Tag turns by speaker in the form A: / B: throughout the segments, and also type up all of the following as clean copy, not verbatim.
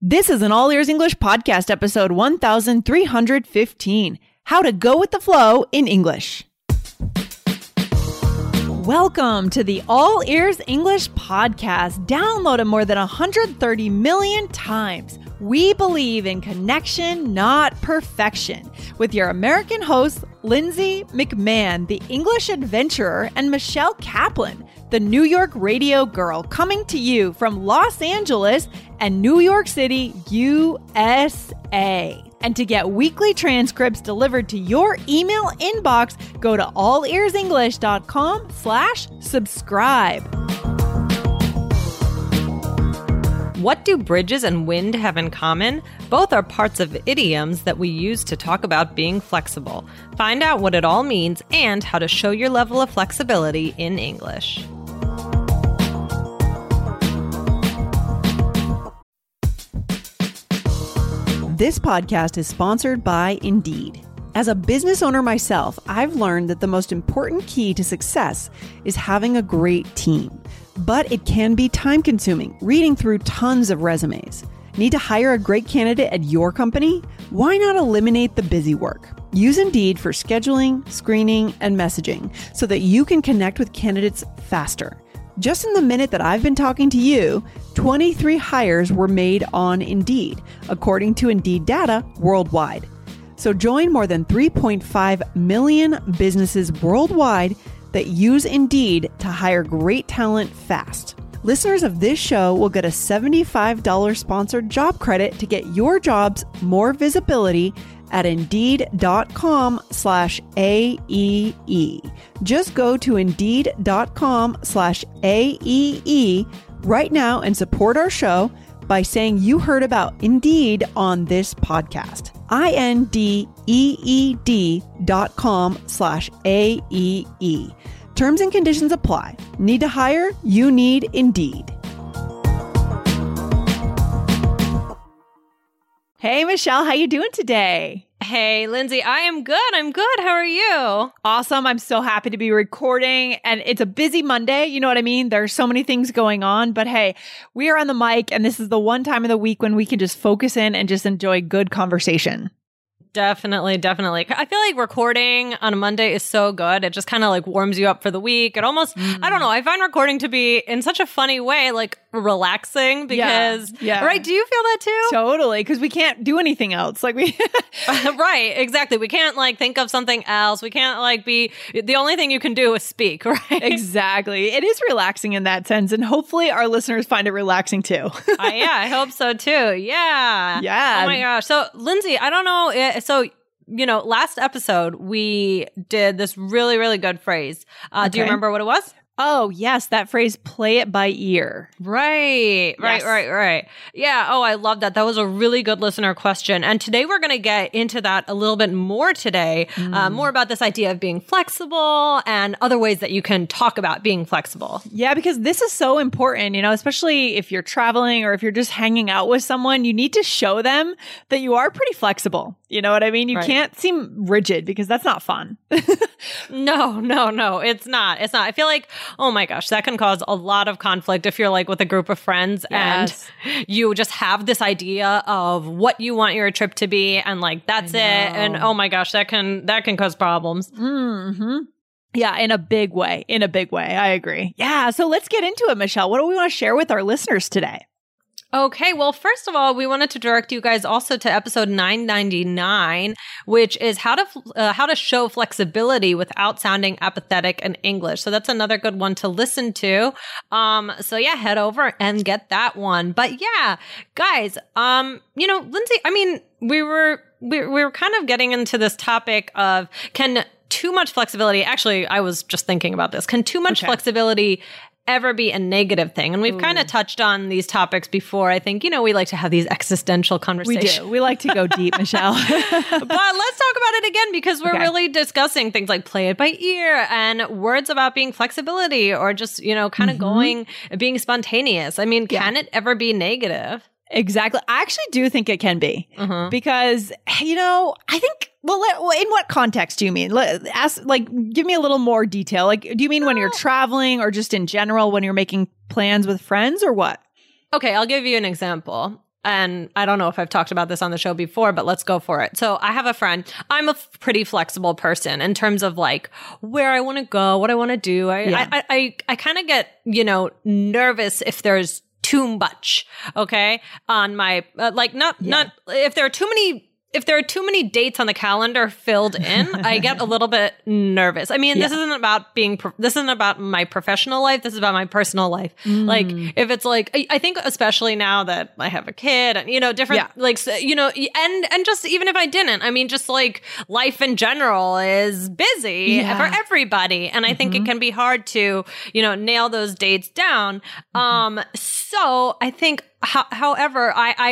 A: This is an All Ears English podcast, episode 1315, How to Go with the Flow in English. Welcome to the All Ears English podcast, downloaded more than 130 million times. We believe in connection, not perfection, with your American hosts, Lindsay McMahon, the English adventurer, and Michelle Kaplan, the New York radio girl, coming to you from Los Angeles and New York City, USA. And to get weekly transcripts delivered to your email inbox, go to allearsenglish.com/subscribe.
B: What do bridges and wind have in common? Both are parts of idioms that we use to talk about being flexible. Find out what it all means and how to show your level of flexibility in English.
A: This podcast is sponsored by Indeed. As a business owner myself, I've learned that the most important key to success is having a great team. But it can be time-consuming, reading through tons of resumes. Need to hire a great candidate at your company? Why not eliminate the busy work? Use Indeed for scheduling, screening, and messaging so that you can connect with candidates faster. Just in the minute that I've been talking to you, 23 hires were made on Indeed, according to Indeed data worldwide. So join more than 3.5 million businesses worldwide that use Indeed to hire great talent fast. Listeners of this show will get a $75 sponsored job credit to get your jobs more visibility at Indeed.com/AEE. Just go to Indeed.com/AEE right now and support our show by saying you heard about Indeed on this podcast. INDEED.com/AEE. Terms and conditions apply. Need to hire? You need Indeed. Hey, Michelle, how you doing today?
B: Hey, Lindsay, I am good. I'm good. How are you?
A: Awesome. I'm so happy to be recording, and it's a busy Monday. You know what I mean? There's so many things going on, but hey, we are on the mic, and this is the one time of the week when we can just focus in and just enjoy good conversation.
B: Definitely. I feel like recording on a Monday is so good. It just kind of like warms you up for the week. It almost, I don't know, I find recording to be in such a funny way, like relaxing because, right? Do you feel that too?
A: Totally. Because we can't do anything else. Like we,
B: right, exactly. We can't like think of something else. We can't like the only thing you can do is speak, right?
A: Exactly. It is relaxing in that sense. And hopefully our listeners find it relaxing too.
B: I hope so too. Yeah. Oh my gosh. So Lindsay, I don't know. So, last episode, we did this really, really good phrase. Do you remember what it was?
A: Oh, yes. That phrase, play it by ear.
B: Right. Yeah. Oh, I love that. That was a really good listener question. And today we're going to get into that a little bit more today, more about this idea of being flexible and other ways that you can talk about being flexible.
A: Yeah, because this is so important, especially if you're traveling or if you're just hanging out with someone, you need to show them that you are pretty flexible. You know what I mean? You can't seem rigid because that's not fun.
B: No, it's not. I feel like, oh my gosh, that can cause a lot of conflict if you're like with a group of friends and you just have this idea of what you want your trip to be and like that's it. And oh my gosh, that can cause problems.
A: Mm-hmm. Yeah, in a big way. I agree. Yeah, so let's get into it, Michelle. What do we want to share with our listeners today?
B: Okay, well, first of all, we wanted to direct you guys also to episode 999, which is how to show flexibility without sounding apathetic in English. So that's another good one to listen to. So yeah, head over and get that one. But yeah, guys, Lindsay, I mean, we were kind of getting into this topic of can too much flexibility, actually, I was just thinking about this. Can too much flexibility ever be a negative thing? And we've kind of touched on these topics before. I think, we like to have these existential conversations.
A: We do. We like to go deep, Michelle.
B: But let's talk about it again because we're really discussing things like play it by ear and words about being flexibility or just, kind of being spontaneous. I mean, can it ever be negative?
A: Exactly. I actually do think it can be because, I think, well, in what context do you mean? Give me a little more detail. Like, do you mean when you're traveling or just in general when you're making plans with friends or what?
B: Okay, I'll give you an example. and I don't know if I've talked about this on the show before, but let's go for it. So I have a friend. I'm a pretty flexible person in terms of like where I want to go, what I want to do. I kind of get, nervous if there's too much. Okay. On my, not if there are too many dates on the calendar filled in, I get a little bit nervous. I mean, this isn't about my professional life. This is about my personal life. Like if it's like, I think especially now that I have a kid and, different, and just even if I didn't, I mean, just like life in general is busy for everybody. And I think it can be hard to, nail those dates down. So I think, however,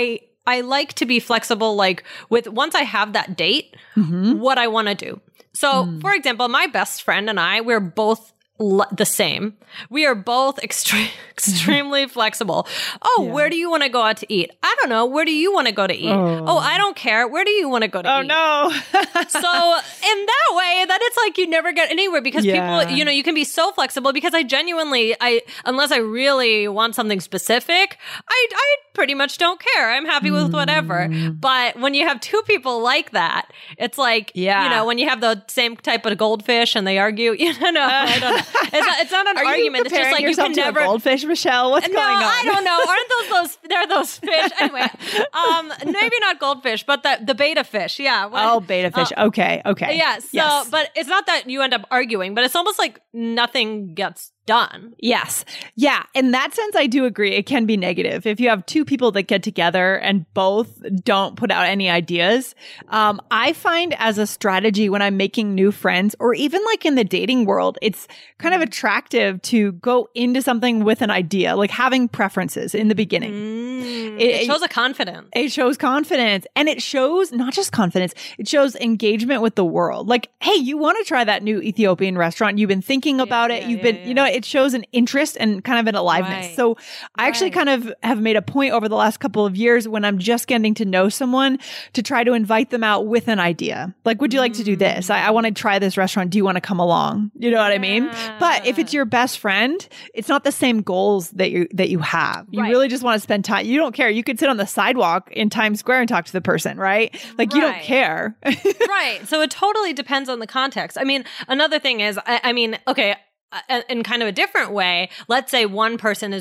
B: I like to be flexible, like with once I have that date, what I want to do. So, for example, my best friend and I, we're both the same. We are both extremely flexible. Where do you want to go out to eat? I don't know. Where do you want to go to eat? I don't care. Where do you want to go to eat?
A: Oh, no.
B: So in that way, that it's like you never get anywhere because people, you can be so flexible because I genuinely, unless I really want something specific, I pretty much don't care. I'm happy with whatever. But when you have two people like that, it's like, when you have the same type of goldfish and they argue, I don't know. It's not an argument. It's just like you can never
A: goldfish, Michelle. What's going on?
B: I don't know. Aren't those? They're those fish anyway. Maybe not goldfish, but the beta fish. Yeah.
A: Beta fish. Okay.
B: Yeah. So, but it's not that you end up arguing, but it's almost like nothing gets done.
A: Yes. Yeah. In that sense, I do agree. It can be negative. If you have two people that get together and both don't put out any ideas, I find as a strategy when I'm making new friends or even like in the dating world, it's kind of attractive to go into something with an idea, like having preferences in the beginning.
B: It shows a confidence.
A: It shows confidence. And it shows not just confidence, it shows engagement with the world. Like, hey, you want to try that new Ethiopian restaurant. You've been thinking about it. You've been, it shows an interest and kind of an aliveness. Right. So I actually kind of have made a point over the last couple of years when I'm just getting to know someone to try to invite them out with an idea. Like, would you like to do this? I want to try this restaurant. Do you want to come along? You know what I mean? But if it's your best friend, it's not the same goals that you have. You really just want to spend time. You don't care. You could sit on the sidewalk in Times Square and talk to the person, right? Like you don't care.
B: Right. So it totally depends on the context. I mean, another thing is, okay, in kind of a different way, let's say one person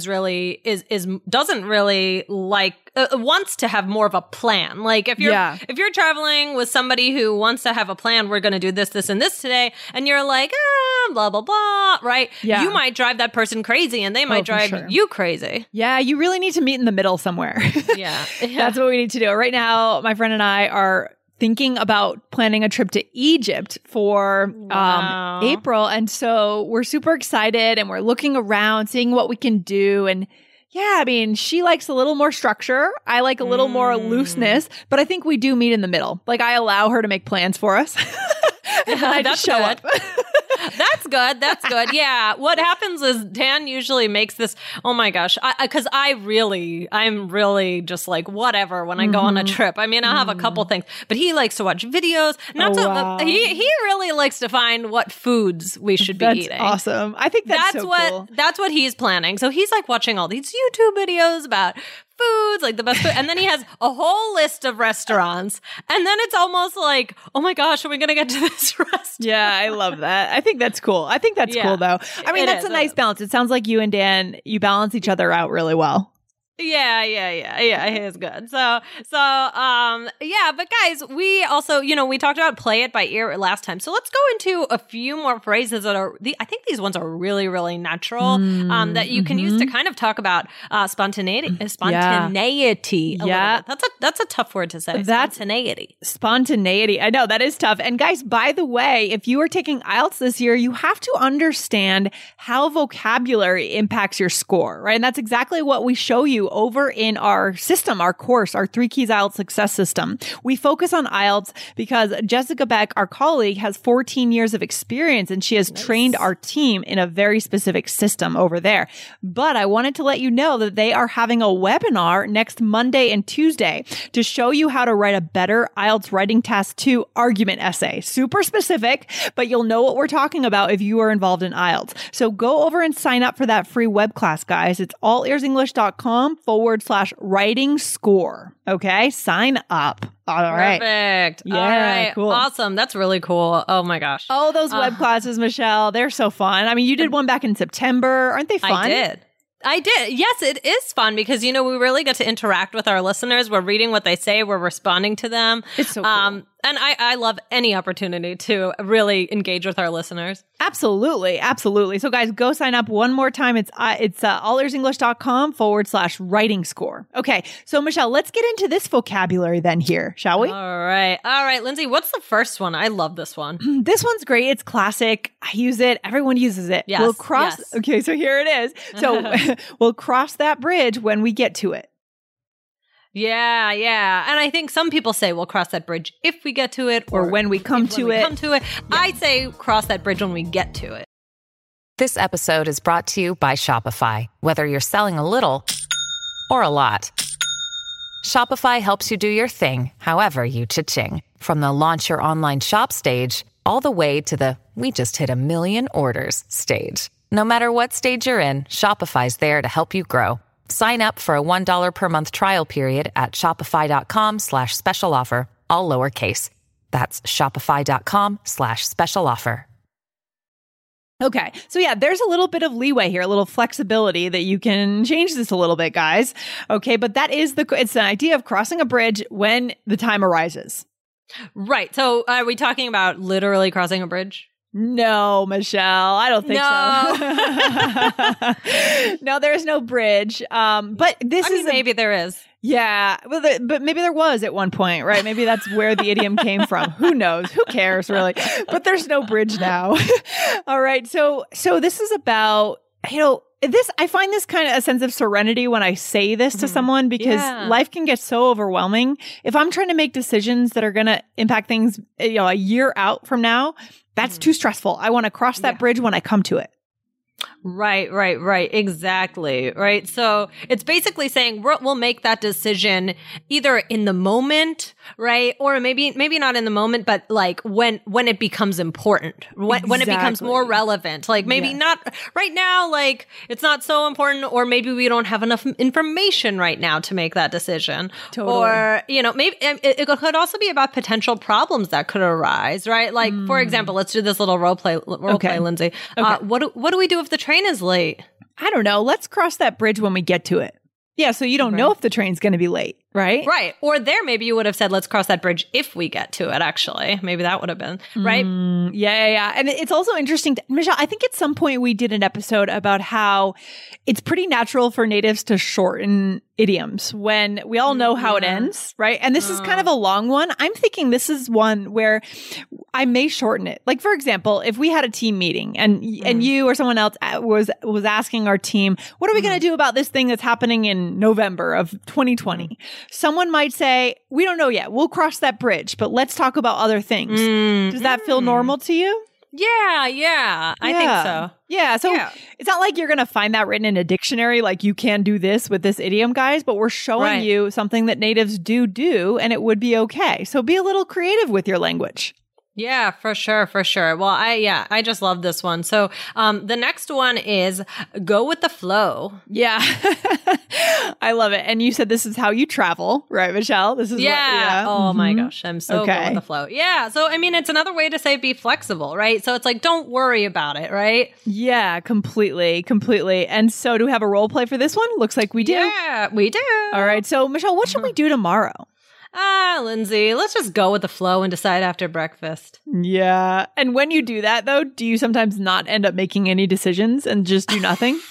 B: doesn't really like wants to have more of a plan. Like if you're traveling with somebody who wants to have a plan, we're going to do this, this, and this today, and you're like, blah blah blah, right? Yeah. You might drive that person crazy, and they might drive you crazy.
A: Yeah, you really need to meet in the middle somewhere.
B: Yeah,
A: that's what we need to do right now. My friend and I are thinking about planning a trip to Egypt for April. And so we're super excited and we're looking around, seeing what we can do. And yeah, I mean, she likes a little more structure. I like a little more looseness, but I think we do meet in the middle. Like I allow her to make plans for us. And I just show up.
B: That's good. That's good. Yeah. What happens is Dan usually makes this, oh my gosh, because I'm really just like whatever when I go on a trip. I mean, I'll have a couple things, but he likes to watch videos. He really likes to find what foods we should be eating.
A: That's awesome. I think that's so cool.
B: That's what he's planning. So he's like watching all these YouTube videos about foods, like the best food. And then he has a whole list of restaurants. And then it's almost like, oh my gosh, are we going to get to this restaurant?
A: Yeah, I love that. I think that's cool. I think that's cool though. I mean, that's a nice balance. It sounds like you and Dan, you balance each other out really well.
B: Yeah, it's good. So, but guys, we also, we talked about play it by ear last time. So let's go into a few more phrases that I think these ones are really, really natural, that you can use to kind of talk about, spontaneity. Yeah. That's a tough word to say.
A: Spontaneity. I know that is tough. And guys, by the way, if you are taking IELTS this year, you have to understand how vocabulary impacts your score, right? And that's exactly what we show you over in our system, our course, our 3 Keys IELTS Success System. We focus on IELTS because Jessica Beck, our colleague, has 14 years of experience and she has trained our team in a very specific system over there. But I wanted to let you know that they are having a webinar next Monday and Tuesday to show you how to write a better IELTS Writing Task 2 argument essay. Super specific, but you'll know what we're talking about if you are involved in IELTS. So go over and sign up for that free web class, guys. It's allearsenglish.com shopify.com/writing score. Okay. Sign up. All right.
B: Perfect.
A: Yeah,
B: All right.
A: cool.
B: Awesome. That's really cool. Oh my gosh.
A: Oh, those web classes, Michelle. They're so fun. I mean, you did one back in September. Aren't they fun?
B: I did. Yes, it is fun because, we really get to interact with our listeners. We're reading what they say. We're responding to them.
A: It's so cool.
B: And I love any opportunity to really engage with our listeners.
A: Absolutely. Absolutely. So guys, go sign up one more time. It's allearsenglish.com/writing score. Okay. So Michelle, let's get into this vocabulary then here, shall we?
B: All right. Lindsay, what's the first one? I love this one.
A: This one's great. It's classic. I use it. Everyone uses it.
B: Yes.
A: We'll cross.
B: Yes.
A: Okay. So here it is. So we'll cross that bridge when we get to it.
B: Yeah. And I think some people say we'll cross that bridge if we get to it,
A: or when we come to it.
B: Yeah. I say cross that bridge when we get to it.
C: This episode is brought to you by Shopify. Whether you're selling a little or a lot, Shopify helps you do your thing, however you cha-ching. From the launch your online shop stage, all the way to the we just hit 1 million orders stage. No matter what stage you're in, Shopify's there to help you grow. Sign up for a $1 per month trial period at shopify.com/special offer, all lowercase. That's shopify.com/special offer.
A: Okay. So yeah, there's a little bit of leeway here, a little flexibility that you can change this a little bit, guys. Okay. But it's an idea of crossing a bridge when the time arises.
B: Right. So are we talking about literally crossing a bridge?
A: No, Michelle, I don't think so. No, there's no bridge. But
B: maybe there is.
A: Yeah. Well, but maybe there was at one point, right? Maybe that's where the idiom came from. Who knows? Who cares, really? But there's no bridge now. All right. So this is about, I find this kind of a sense of serenity when I say this to someone because life can get so overwhelming. If I'm trying to make decisions that are going to impact things, a year out from now, that's too stressful. I want to cross that bridge when I come to it.
B: Right. Exactly. Right. So it's basically saying we'll make that decision either in the moment, right? Or maybe not in the moment, but like when it becomes important, when it becomes more relevant, like maybe not right now, like it's not so important, or maybe we don't have enough information right now to make that decision.
A: Totally.
B: Or, maybe it could also be about potential problems that could arise, right? Like, for example, let's do this little role play, Lindsay.
A: Okay.
B: What do we do if the train is late?
A: I don't know. Let's cross that bridge when we get to it. Yeah, so you don't know if the train's going to be late, right?
B: Right. Or maybe you would have said, let's cross that bridge if we get to it, actually. Maybe that would have been, right?
A: Yeah. And it's also interesting, Michelle, I think at some point we did an episode about how it's pretty natural for natives to shorten idioms when we all know how it ends, right? And this is kind of a long one. I'm thinking this is one where I may shorten it. Like, for example, if we had a team meeting and you or someone else was asking our team, what are we going to do about this thing that's happening in November of 2020? Someone might say, we don't know yet. We'll cross that bridge, but let's talk about other things. Does that feel normal to you?
B: Yeah. I think so.
A: Yeah. So it's not like you're going to find that written in a dictionary, like you can do this with this idiom, guys, but we're showing you something that natives do, and it would be okay. So be a little creative with your language.
B: Yeah, for sure. Well, I just love this one. So, the next one is go with the flow.
A: Yeah. I love it. And you said this is how you travel, right, Michelle? This is
B: Oh my gosh. I'm so good with the flow. Yeah. So, I mean, it's another way to say be flexible, right? So it's like, don't worry about it, right?
A: Yeah, completely. And so do we have a role play for this one? Looks like we do.
B: Yeah, we do.
A: All right. So, Michelle, what should we do tomorrow?
B: Lindsay, let's just go with the flow and decide after breakfast.
A: Yeah. And when you do that, though, do you sometimes not end up making any decisions and just do nothing?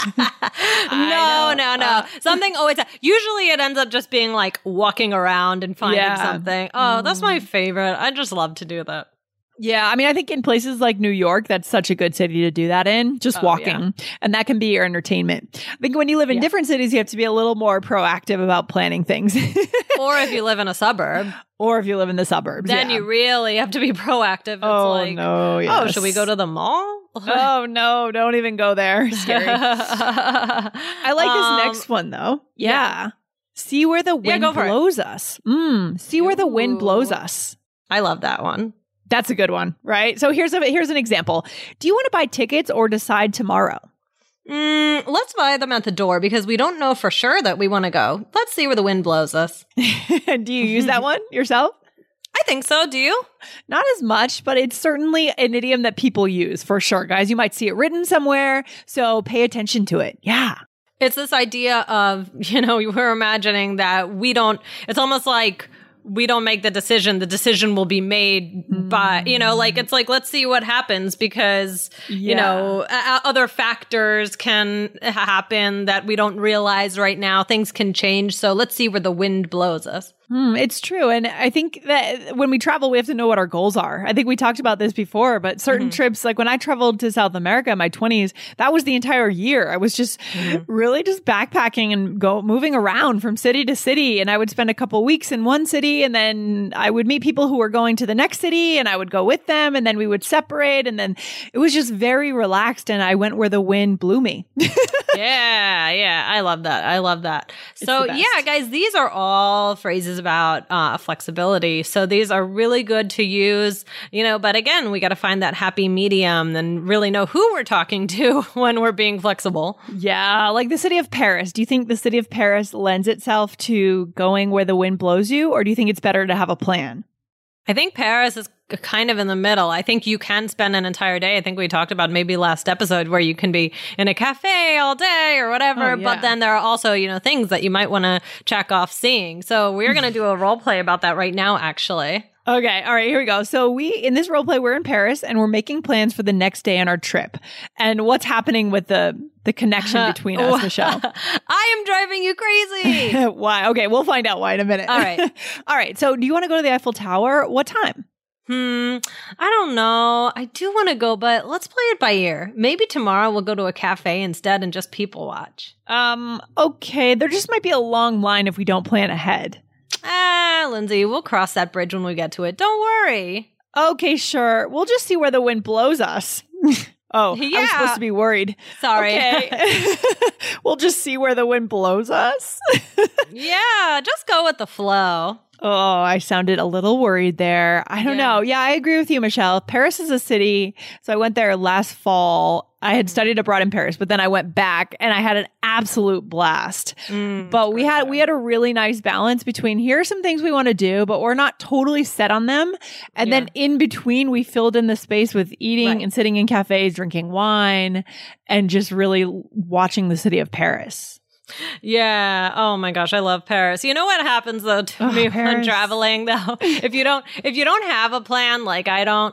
B: No. Something always, usually it ends up just being like walking around and finding something. Oh, that's my favorite. I just love to do that.
A: Yeah, I mean, I think in places like New York, that's such a good city to do that in, just walking. Yeah. And that can be your entertainment. I think when you live in different cities, you have to be a little more proactive about planning things.
B: Or if you live in a suburb.
A: Or if you live in the surbs.
B: Then you really have to be proactive. It's should we go to the mall?
A: Oh, no, don't even go there. Scary. I like this next one, though. Yeah. See where the wind blows us. See where the wind blows us.
B: I love that one.
A: That's a good one, right? So here's an example. Do you want to buy tickets or decide tomorrow?
B: Let's buy them at the door because we don't know for sure that we want to go. Let's see where the wind blows us.
A: Do you use that one yourself?
B: I think so. Do you?
A: Not as much, but it's certainly an idiom that people use for sure, guys. You might see it written somewhere, so pay attention to it. Yeah.
B: It's this idea of, we're imagining that it's almost like we don't make the decision will be made by, it's like, let's see what happens because, other factors can happen that we don't realize right now. Things can change. So let's see where the wind blows us.
A: It's true. And I think that when we travel, we have to know what our goals are. I think we talked about this before, but certain trips, like when I traveled to South America in my 20s, that was the entire year. I was just really just backpacking and moving around from city to city. And I would spend a couple weeks in one city and then I would meet people who were going to the next city and I would go with them and then we would separate. And then it was just very relaxed and I went where the wind blew me.
B: Yeah. I love that. So yeah, guys, these are all phrases about flexibility. So these are really good to use, but again, we got to find that happy medium and really know who we're talking to when we're being flexible.
A: Yeah, like the city of Paris. Do you think the city of Paris lends itself to going where the wind blows you, or do you think it's better to have a plan?
B: I think Paris is kind of in the middle. I think you can spend an entire day. I think we talked about maybe last episode where you can be in a cafe all day or whatever. But then there are also, things that you might want to check off seeing. So we're going to do a role play about that right now, actually.
A: Okay. All right. Here we go. So in this role play, we're in Paris and we're making plans for the next day on our trip. And what's happening with the connection between us, Michelle?
B: I am driving you crazy.
A: Why? Okay. We'll find out why in a minute.
B: All right.
A: All right. So do you want to go to the Eiffel Tower? What time?
B: I don't know. I do want to go, but let's play it by ear. Maybe tomorrow we'll go to a cafe instead and just people watch.
A: Okay. There just might be a long line if we don't plan ahead.
B: Lindsay, we'll cross that bridge when we get to it. Don't worry.
A: Okay, sure. We'll just see where the wind blows us. Oh, yeah. I was supposed to be worried.
B: Sorry.
A: Okay. We'll just see where the wind blows us.
B: Yeah, just go with the flow.
A: Oh, I sounded a little worried there. I don't know. Yeah, I agree with you, Michelle. Paris is a city. So I went there last fall. I had studied abroad in Paris, but then I went back and I had an absolute blast. But we had a really nice balance between here are some things we want to do, but we're not totally set on them. And then in between, we filled in the space with eating and sitting in cafes, drinking wine, and just really watching the city of Paris.
B: Yeah. Oh my gosh, I love Paris. You know what happens though to me when traveling though? If you don't have a plan, like I don't,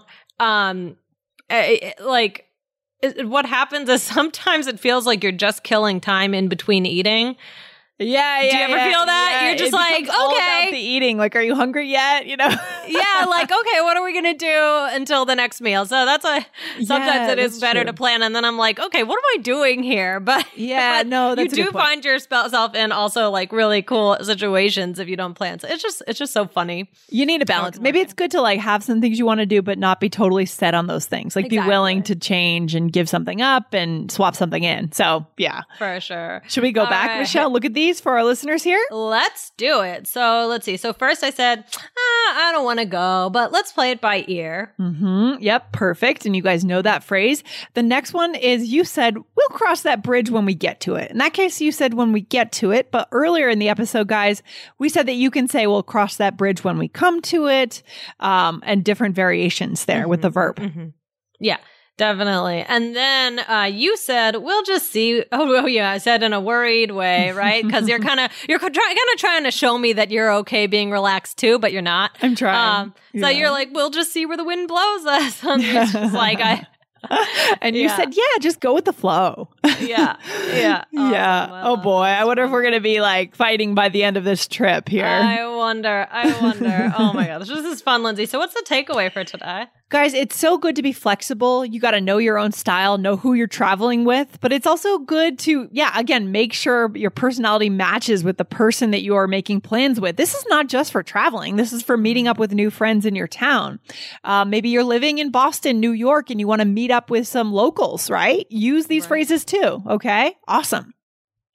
B: what happens is sometimes it feels like you're just killing time in between eating.
A: Yeah.
B: Do you ever feel that?
A: Yeah.
B: You're just like, okay.
A: All about the eating. Like, are you hungry yet?
B: Yeah, like, okay, what are we going to do until the next meal? So that's why sometimes it is better to plan. And then I'm like, okay, what am I doing here? But
A: yeah, no, that's
B: you do find yourself in also like really cool situations if you don't plan. So it's just so funny.
A: You need a balance. Maybe it's good to like have some things you want to do, but not be totally set on those things. Like be willing to change and give something up and swap something in. So yeah.
B: For sure.
A: Should we go back, Michelle? Look at these for our listeners here?
B: Let's do it. So let's see. So first I said, I don't want to go, but let's play it by ear.
A: Yep. Perfect. And you guys know that phrase. The next one is you said, we'll cross that bridge when we get to it. In that case, you said when we get to it. But earlier in the episode, guys, we said that you can say we'll cross that bridge when we come to it, and different variations there with the verb.
B: Yeah. Definitely. And then you said, we'll just see. Oh, yeah. I said in a worried way, right? Because you're kind of trying to show me that you're okay being relaxed too, but you're not.
A: I'm trying.
B: So you're like, we'll just see where the wind blows us. And it's just like,
A: and you said, yeah, just go with the flow.
B: Yeah.
A: Yeah. Oh boy. I wonder if we're going to be like fighting by the end of this trip here.
B: I wonder. Oh my God. This is fun, Lindsay. So what's the takeaway for today?
A: Guys, it's so good to be flexible. You got to know your own style, know who you're traveling with, but it's also good to, again, make sure your personality matches with the person that you are making plans with. This is not just for traveling. This is for meeting up with new friends in your town. Maybe you're living in Boston, New York, and you want to meet up with some locals, right? Use these phrases too. Okay. Awesome.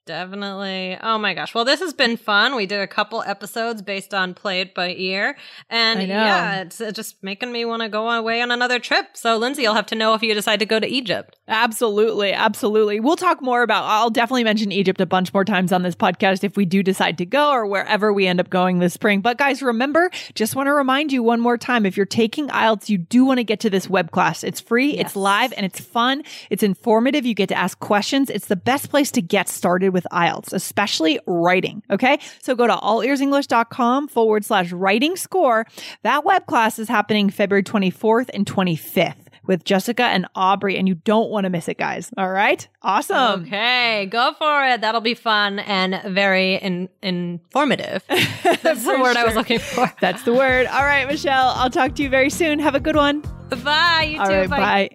B: Definitely. Oh my gosh. Well, this has been fun. We did a couple episodes based on Play It By Ear. And yeah, it's just making me want to go away on another trip. So Lindsay, you'll have to know if you decide to go to Egypt.
A: Absolutely. Absolutely. We'll talk more about, I'll definitely mention Egypt a bunch more times on this podcast if we do decide to go or wherever we end up going this spring. But guys, remember, just want to remind you one more time, if you're taking IELTS, you do want to get to this web class. It's free, it's live, and it's fun. It's informative. You get to ask questions. It's the best place to get started with IELTS, especially writing. Okay. So go to allearsenglish.com/writing score. That web class is happening February 24th and 25th with Jessica and Aubrey, and you don't want to miss it, guys. All right. Awesome.
B: Okay. Go for it. That'll be fun and very informative. That's the word I was looking for.
A: That's the word. All right, Michelle, I'll talk to you very soon. Have a good one.
B: Bye. You too.
A: All right, bye.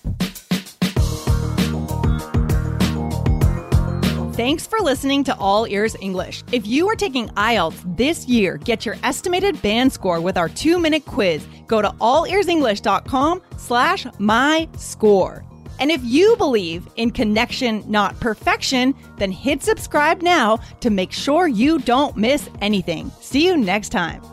A: Thanks for listening to All Ears English. If you are taking IELTS this year, get your estimated band score with our 2-minute quiz. Go to allearsenglish.com/myscore. And if you believe in connection, not perfection, then hit subscribe now to make sure you don't miss anything. See you next time.